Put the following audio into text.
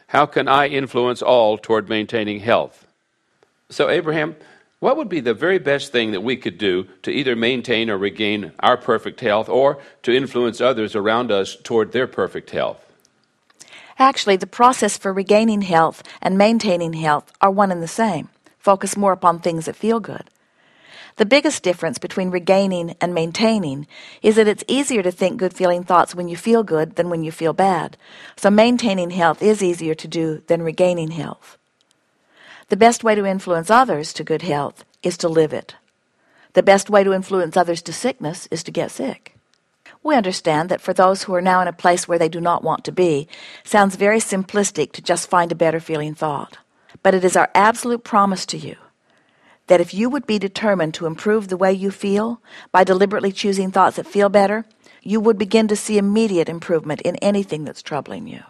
How can I influence all toward maintaining health? So, Abraham, what would be the very best thing that we could do to either maintain or regain our perfect health or to influence others around us toward their perfect health? Actually, the process for regaining health and maintaining health are one and the same. Focus more upon things that feel good. The biggest difference between regaining and maintaining is that it's easier to think good-feeling thoughts when you feel good than when you feel bad. So maintaining health is easier to do than regaining health. The best way to influence others to good health is to live it. The best way to influence others to sickness is to get sick. We understand that for those who are now in a place where they do not want to be, sounds very simplistic to just find a better feeling thought. But it is our absolute promise to you that if you would be determined to improve the way you feel by deliberately choosing thoughts that feel better, you would begin to see immediate improvement in anything that's troubling you.